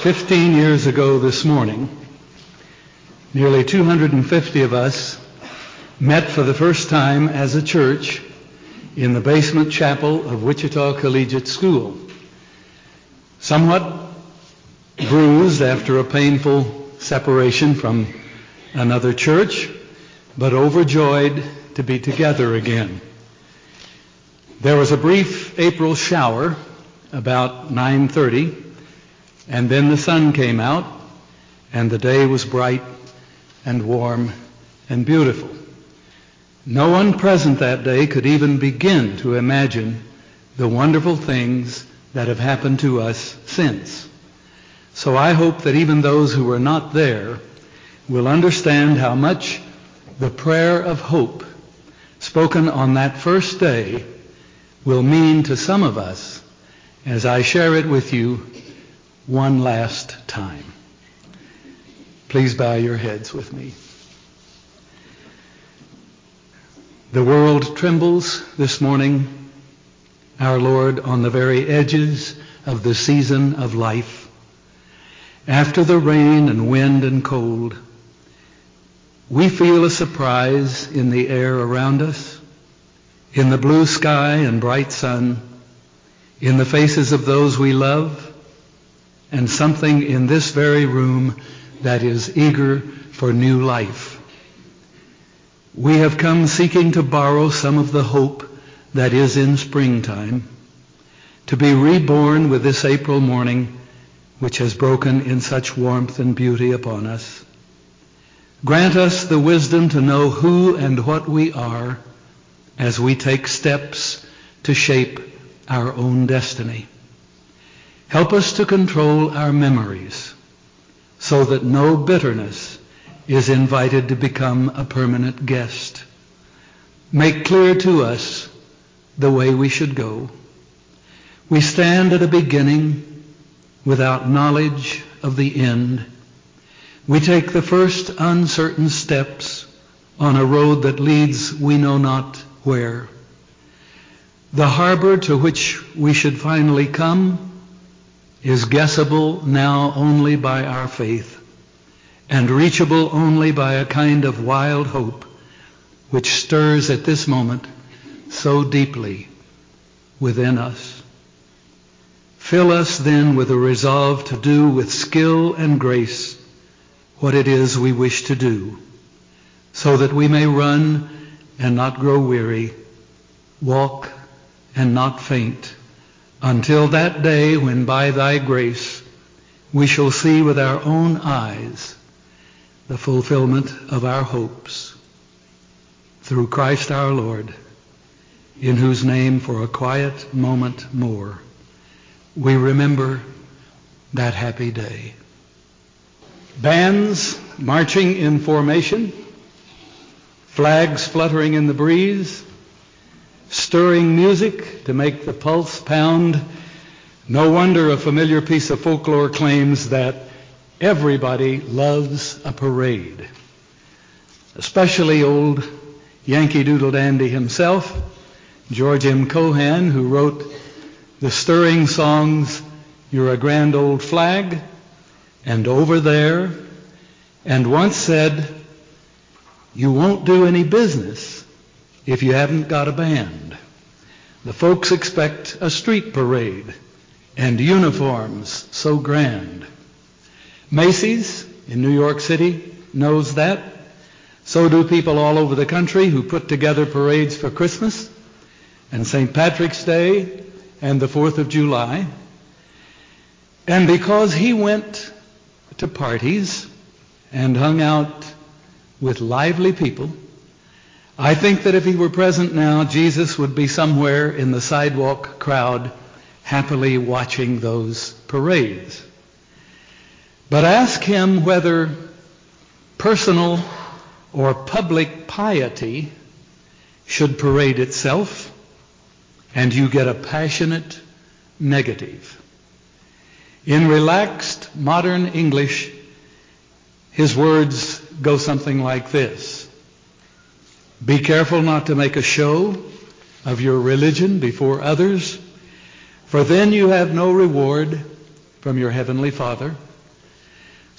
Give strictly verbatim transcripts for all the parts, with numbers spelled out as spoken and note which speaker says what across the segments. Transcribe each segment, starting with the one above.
Speaker 1: Fifteen years ago this morning, nearly two hundred fifty of us met for the first time as a church in the basement chapel of Wichita Collegiate School. Somewhat bruised after a painful separation from another church, but overjoyed to be together again. There was a brief April shower about nine thirty, and then the sun came out, and the day was bright and warm and beautiful. No one present that day could even begin to imagine the wonderful things that have happened to us since. So I hope that even those who were not there will understand how much the prayer of hope spoken on that first day will mean to some of us as I share it with you one last time. Please bow your heads with me. The world trembles this morning, our Lord, on the very edges of the season of life. After the rain and wind and cold, we feel a surprise in the air around us, in the blue sky and bright sun, in the faces of those we love, and something in this very room that is eager for new life. We have come seeking to borrow some of the hope that is in springtime, to be reborn with this April morning which has broken in such warmth and beauty upon us. Grant us the wisdom to know who and what we are as we take steps to shape our own destiny. Help us to control our memories so that no bitterness is invited to become a permanent guest. Make clear to us the way we should go. We stand at a beginning without knowledge of the end. We take the first uncertain steps on a road that leads we know not where. The harbor to which we should finally come is guessable now only by our faith, and reachable only by a kind of wild hope which stirs at this moment so deeply within us. Fill us then with a resolve to do with skill and grace what it is we wish to do, so that we may run and not grow weary, walk and not faint, until that day when by thy grace we shall see with our own eyes the fulfillment of our hopes. Through Christ our Lord, in whose name for a quiet moment more we remember that happy day. Bands marching in formation, flags fluttering in the breeze, stirring music to make the pulse pound. No wonder a familiar piece of folklore claims that everybody loves a parade, especially old Yankee Doodle Dandy himself, George M. Cohan, who wrote the stirring songs, You're a Grand Old Flag, and Over There, and once said, you won't do any business if you haven't got a band. The folks expect a street parade and uniforms so grand. Macy's in New York City knows that. So do people all over the country who put together parades for Christmas and Saint Patrick's Day and the fourth of July. And because he went to parties and hung out with lively people, I think that if he were present now, Jesus would be somewhere in the sidewalk crowd happily watching those parades. But ask him whether personal or public piety should parade itself, and you get a passionate negative. In relaxed modern English, his words go something like this. Be careful not to make a show of your religion before others, for then you have no reward from your heavenly Father.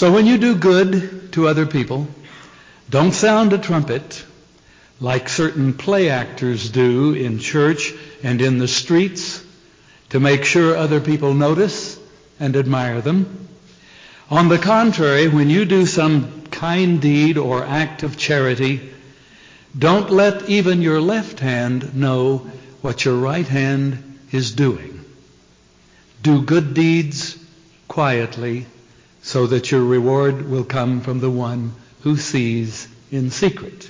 Speaker 1: So when you do good to other people, don't sound a trumpet like certain play actors do in church and in the streets to make sure other people notice and admire them. On the contrary, when you do some kind deed or act of charity, don't let even your left hand know what your right hand is doing. Do good deeds quietly so that your reward will come from the one who sees in secret.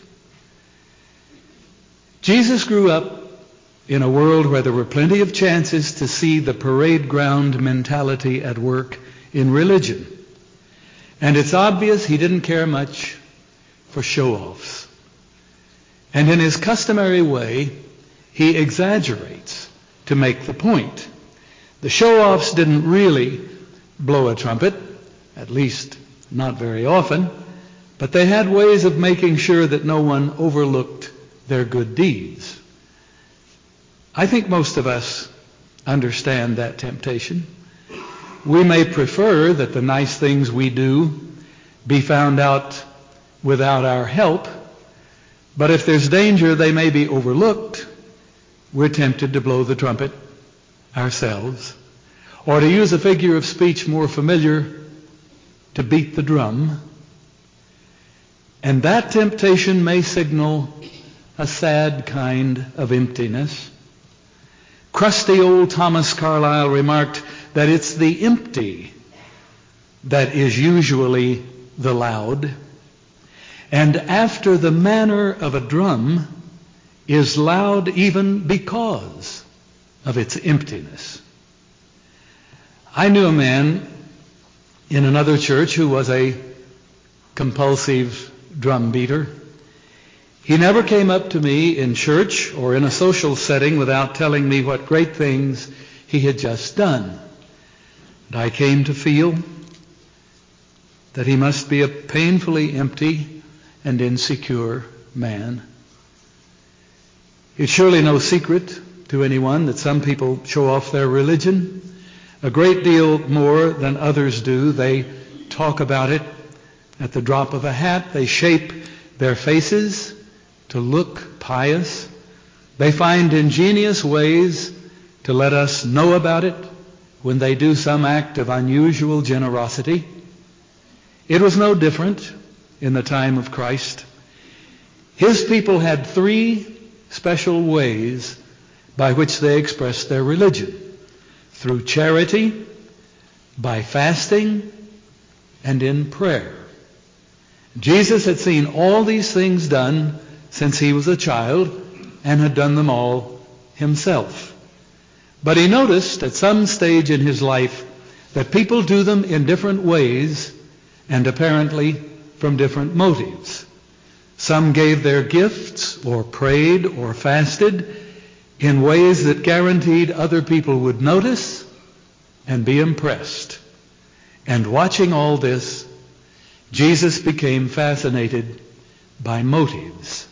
Speaker 1: Jesus grew up in a world where there were plenty of chances to see the parade ground mentality at work in religion. And it's obvious he didn't care much for show-offs. And in his customary way, he exaggerates to make the point. The show-offs didn't really blow a trumpet, at least not very often, but they had ways of making sure that no one overlooked their good deeds. I think most of us understand that temptation. We may prefer that the nice things we do be found out without our help, but if there's danger they may be overlooked, we're tempted to blow the trumpet ourselves, or to use a figure of speech more familiar, to beat the drum. And that temptation may signal a sad kind of emptiness. Crusty old Thomas Carlyle remarked that it's the empty that is usually the loud, and after the manner of a drum is loud even because of its emptiness. I knew a man in another church who was a compulsive drum beater. He never came up to me in church or in a social setting without telling me what great things he had just done. And I came to feel that he must be a painfully empty and insecure man. It's surely no secret to anyone that some people show off their religion a great deal more than others do. They talk about it at the drop of a hat. They shape their faces to look pious. They find ingenious ways to let us know about it when they do some act of unusual generosity. It was no different in the time of Christ. His people had three special ways by which they expressed their religion: through charity, by fasting, and in prayer. Jesus had seen all these things done since he was a child and had done them all himself. But he noticed at some stage in his life that people do them in different ways and apparently from different motives. Some gave their gifts or prayed or fasted in ways that guaranteed other people would notice and be impressed. And watching all this, Jesus became fascinated by motives.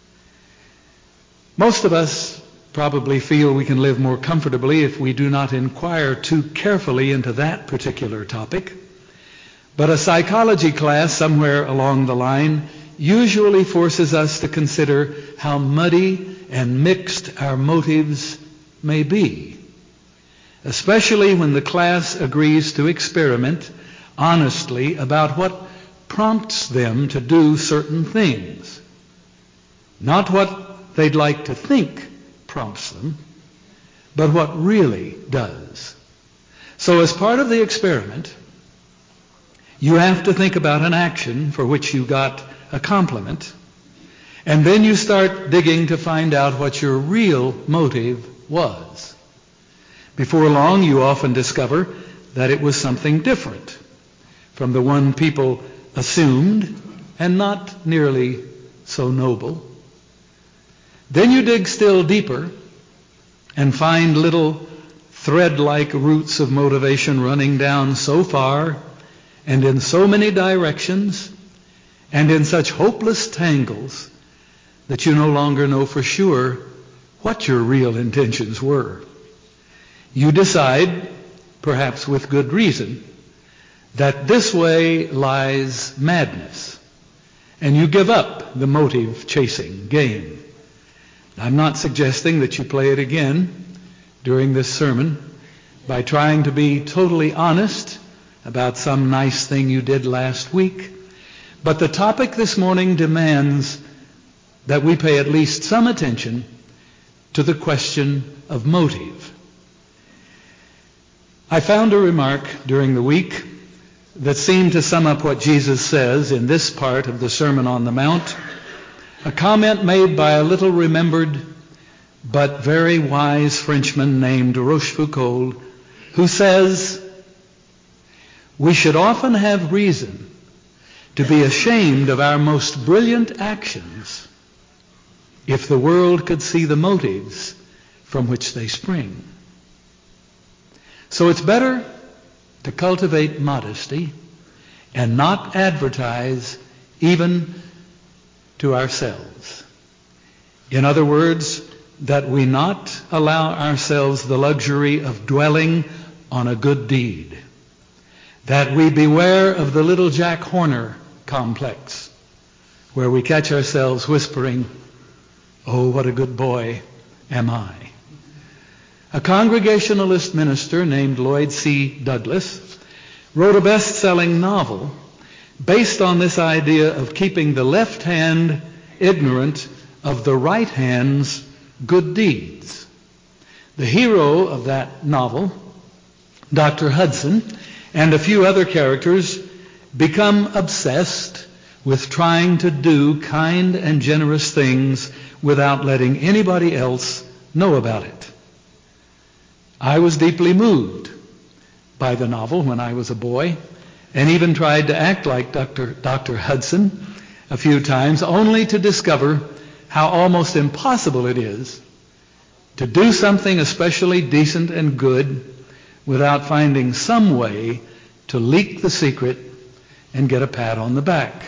Speaker 1: Most of us probably feel we can live more comfortably if we do not inquire too carefully into that particular topic. But a psychology class somewhere along the line usually forces us to consider how muddy and mixed our motives may be, especially when the class agrees to experiment honestly about what prompts them to do certain things, not what they'd like to think prompts them, but what really does. So as part of the experiment, you have to think about an action for which you got a compliment, and then you start digging to find out what your real motive was. Before long, you often discover that it was something different from the one people assumed and not nearly so noble. Then you dig still deeper and find little thread-like roots of motivation running down so far and in so many directions and in such hopeless tangles that you no longer know for sure what your real intentions were. You decide, perhaps with good reason, that this way lies madness, and you give up the motive-chasing game. I'm not suggesting that you play it again during this sermon by trying to be totally honest about some nice thing you did last week, but the topic this morning demands that we pay at least some attention to the question of motive. I found a remark during the week that seemed to sum up what Jesus says in this part of the Sermon on the Mount, a comment made by a little remembered but very wise Frenchman named Rochefoucauld, who says, "We should often have reason to be ashamed of our most brilliant actions if the world could see the motives from which they spring." So it's better to cultivate modesty and not advertise even to ourselves. In other words, that we not allow ourselves the luxury of dwelling on a good deed. That we beware of the little Jack Horner complex, where we catch ourselves whispering, "Oh, what a good boy am I." A Congregationalist minister named Lloyd C. Douglas wrote a best-selling novel based on this idea of keeping the left hand ignorant of the right hand's good deeds. The hero of that novel, Doctor Hudson, and a few other characters become obsessed with trying to do kind and generous things without letting anybody else know about it. I was deeply moved by the novel when I was a boy, and even tried to act like Doctor Doctor Hudson a few times, only to discover how almost impossible it is to do something especially decent and good without finding some way to leak the secret and get a pat on the back.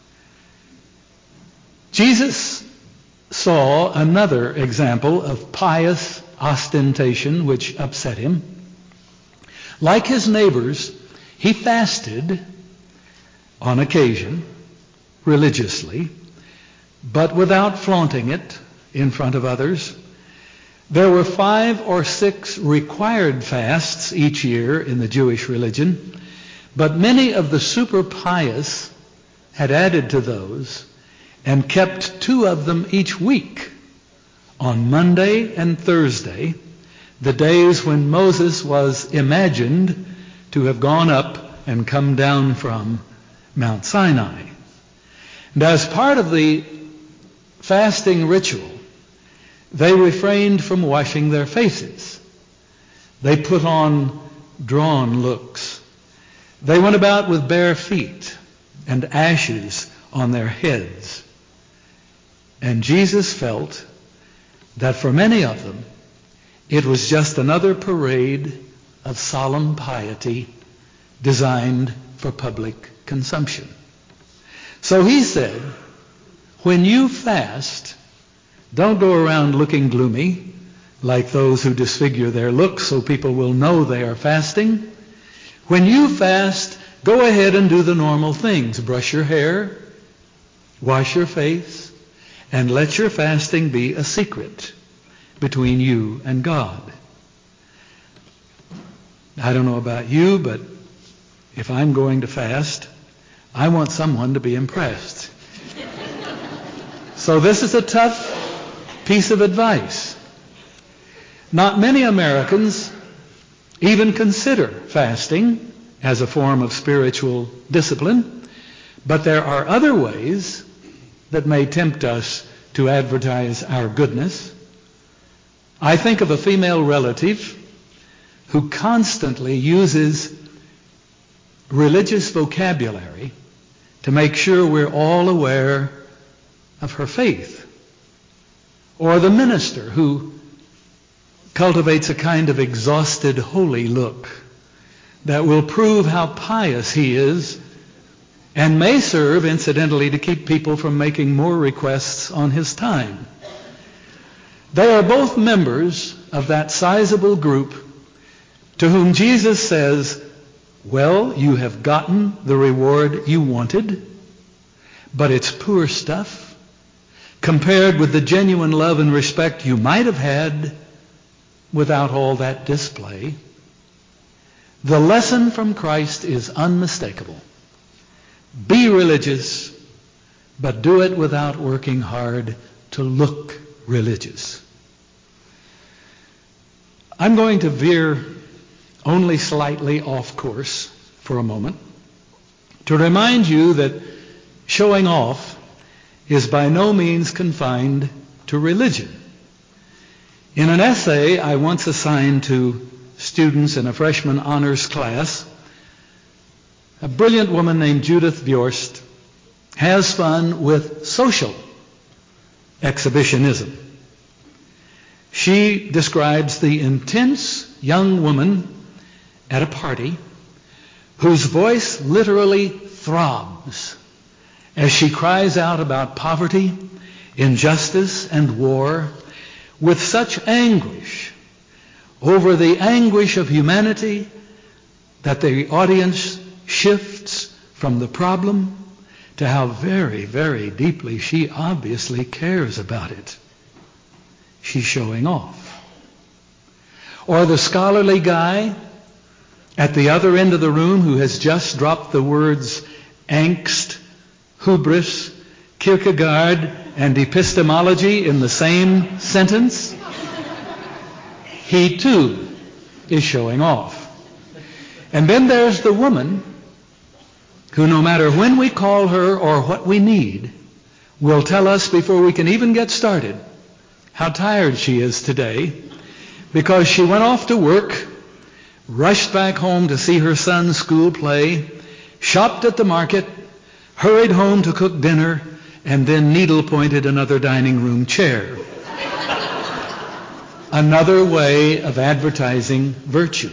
Speaker 1: Jesus saw another example of pious ostentation which upset him. Like his neighbors, he fasted on occasion, religiously, but without flaunting it in front of others. There were five or six required fasts each year in the Jewish religion, but many of the super pious had added to those and kept two of them each week, on Monday and Thursday, the days when Moses was imagined to have gone up and come down from Mount Sinai. And as part of the fasting ritual, they refrained from washing their faces. They put on drawn looks. They went about with bare feet and ashes on their heads. And Jesus felt that for many of them, it was just another parade of solemn piety designed for public consumption. So he said, when you fast, don't go around looking gloomy like those who disfigure their looks so people will know they are fasting. When you fast, go ahead and do the normal things. Brush your hair, wash your face, and let your fasting be a secret between you and God. I don't know about you, but if I'm going to fast, I want someone to be impressed. So this is a tough piece of advice. Not many Americans even consider fasting as a form of spiritual discipline, but there are other ways that may tempt us to advertise our goodness. I think of a female relative who constantly uses religious vocabulary to make sure we're all aware of her faith. Or the minister who cultivates a kind of exhausted holy look that will prove how pious he is and may serve, incidentally, to keep people from making more requests on his time. They are both members of that sizable group to whom Jesus says, Well, you have gotten the reward you wanted, but it's poor stuff compared with the genuine love and respect you might have had without all that display. The lesson from Christ is unmistakable. Be religious, but do it without working hard to look religious. I'm going to veer only slightly off course for a moment to remind you that showing off is by no means confined to religion. In an essay I once assigned to students in a freshman honors class, a brilliant woman named Judith Bjorst has fun with social exhibitionism. She describes the intense young woman at a party whose voice literally throbs as she cries out about poverty, injustice, and war with such anguish over the anguish of humanity that the audience shifts from the problem to how very, very deeply she obviously cares about it. She's showing off. Or the scholarly guy at the other end of the room who has just dropped the words angst, hubris, Kierkegaard, and epistemology in the same sentence. He too is showing off. And then there's the woman who, no matter when we call her or what we need, will tell us before we can even get started how tired she is today because she went off to work, rushed back home to see her son's school play, shopped at the market, hurried home to cook dinner, and then needle-pointed another dining room chair. Another way of advertising virtue.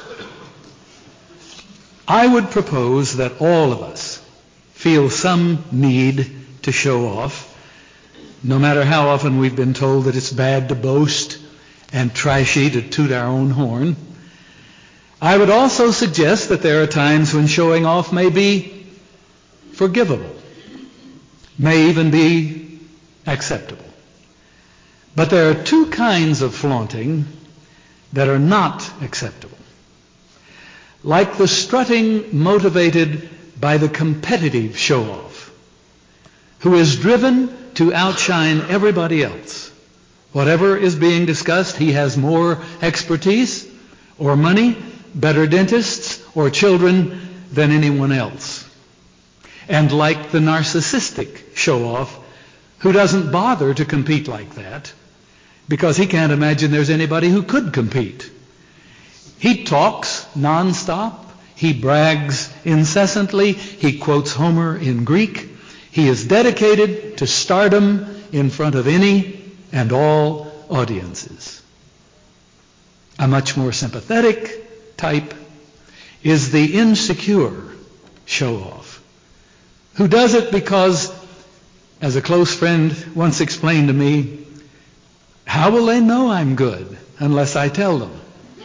Speaker 1: I would propose that all of us feel some need to show off, no matter how often we've been told that it's bad to boast and trashy to toot our own horn. I would also suggest that there are times when showing off may be forgivable, may even be acceptable. But there are two kinds of flaunting that are not acceptable. Like the strutting motivated by the competitive show-off, who is driven to outshine everybody else. Whatever is being discussed, he has more expertise or money, better dentists or children than anyone else. And like the narcissistic show-off, who doesn't bother to compete like that because he can't imagine there's anybody who could compete. He talks nonstop. He brags incessantly. He quotes Homer in Greek. He is dedicated to stardom in front of any and all audiences. A much more sympathetic type is the insecure show-off, who does it because, as a close friend once explained to me, how will they know I'm good unless I tell them?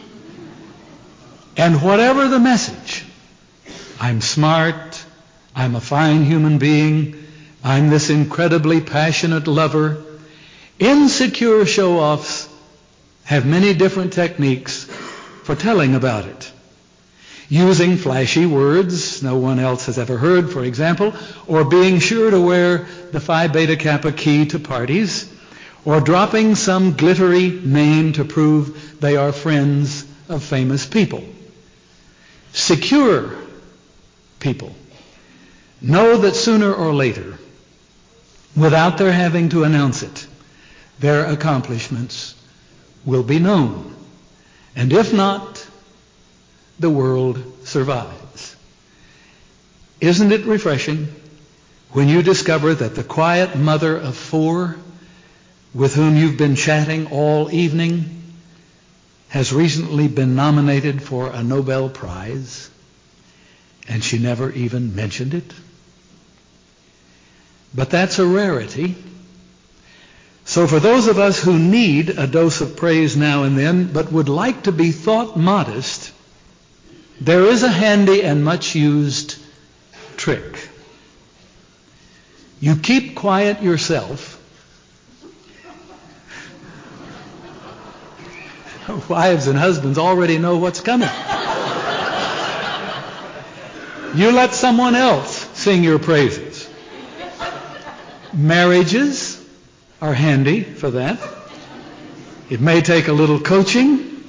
Speaker 1: And whatever the message, I'm smart, I'm a fine human being, I'm this incredibly passionate lover, insecure show-offs have many different techniques for telling about it. Using flashy words no one else has ever heard, for example, or being sure to wear the Phi Beta Kappa key to parties, or dropping some glittery name to prove they are friends of famous people. Secure people know that sooner or later, without their having to announce it, their accomplishments will be known. And if not, the world survives. Isn't it refreshing when you discover that the quiet mother of four with whom you've been chatting all evening has recently been nominated for a Nobel Prize, and she never even mentioned it? But that's a rarity. So for those of us who need a dose of praise now and then, but would like to be thought modest, there is a handy and much used trick. You keep quiet yourself. Wives and husbands already know what's coming. You let someone else sing your praises. Marriages are handy for that. It may take a little coaching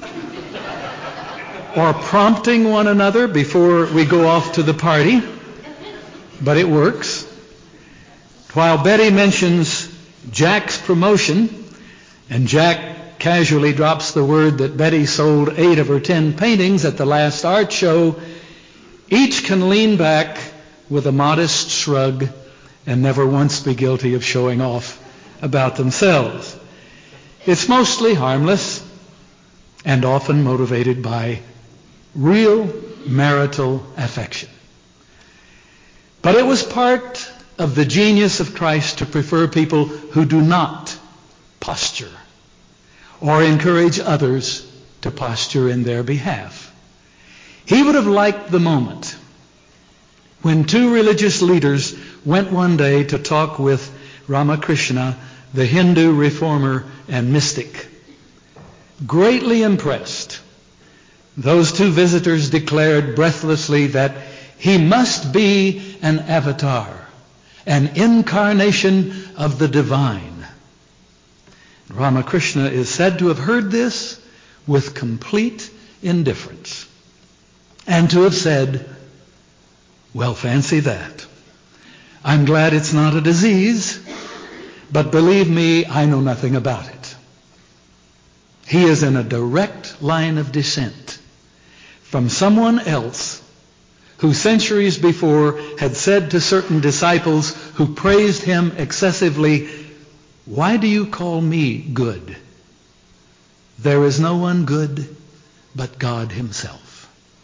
Speaker 1: or prompting one another before we go off to the party, but it works. While Betty mentions Jack's promotion, and Jack casually drops the word that Betty sold eight of her ten paintings at the last art show, each can lean back with a modest shrug and never once be guilty of showing off about themselves. It's mostly harmless and often motivated by real marital affection. But it was part of the genius of Christ to prefer people who do not posture or encourage others to posture in their behalf. He would have liked the moment when two religious leaders went one day to talk with Ramakrishna, the Hindu reformer and mystic. Greatly impressed, those two visitors declared breathlessly that he must be an avatar, an incarnation of the divine. Ramakrishna is said to have heard this with complete indifference and to have said, "Well, fancy that. I'm glad it's not a disease, but believe me, I know nothing about it." He is in a direct line of descent from someone else who centuries before had said to certain disciples who praised him excessively, "Why do you call me good? There is no one good but God himself."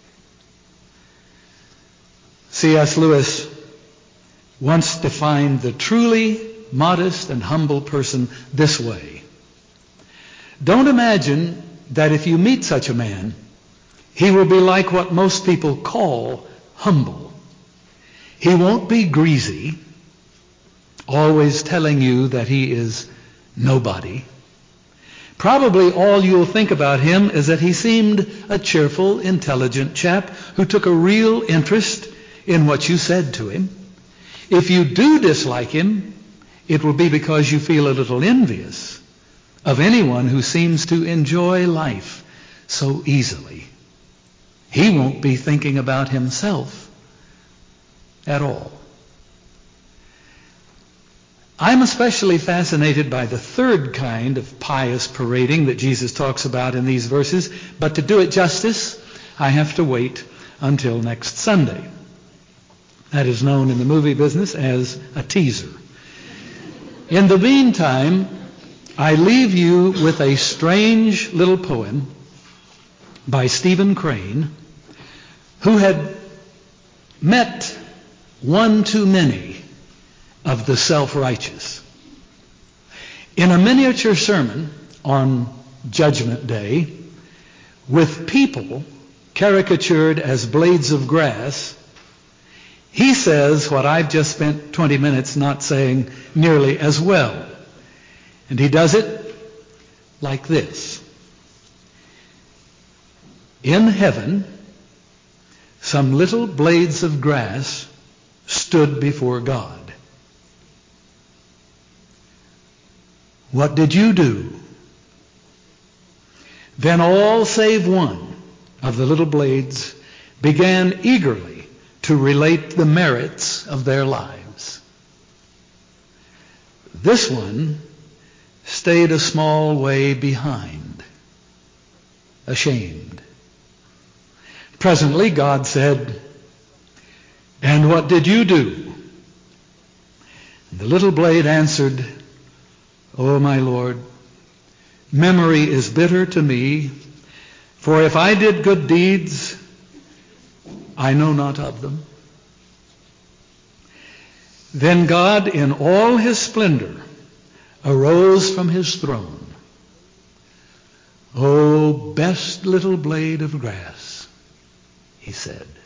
Speaker 1: C S Lewis once defined the truly modest and humble person this way: don't imagine that if you meet such a man, he will be like what most people call humble. He won't be greasy, always telling you that he is nobody. Probably all you'll think about him is that he seemed a cheerful, intelligent chap who took a real interest in what you said to him. If you do dislike him, it will be because you feel a little envious of anyone who seems to enjoy life so easily. He won't be thinking about himself at all. I'm especially fascinated by the third kind of pious parading that Jesus talks about in these verses, but to do it justice, I have to wait until next Sunday. That is known in the movie business as a teaser. In the meantime, I leave you with a strange little poem by Stephen Crane, who had met one too many of the self-righteous. In a miniature sermon on Judgment Day, with people caricatured as blades of grass, he says what I've just spent twenty minutes not saying nearly as well. And he does it like this. In heaven, some little blades of grass stood before God. What did you do? Then all save one of the little blades began eagerly to relate the merits of their lives. This one stayed a small way behind, ashamed. Presently God said, "And what did you do?" The little blade answered, "Oh, my Lord, memory is bitter to me, for if I did good deeds, I know not of them." Then God, in all his splendor, arose from his throne. "Oh, best little blade of grass," he said.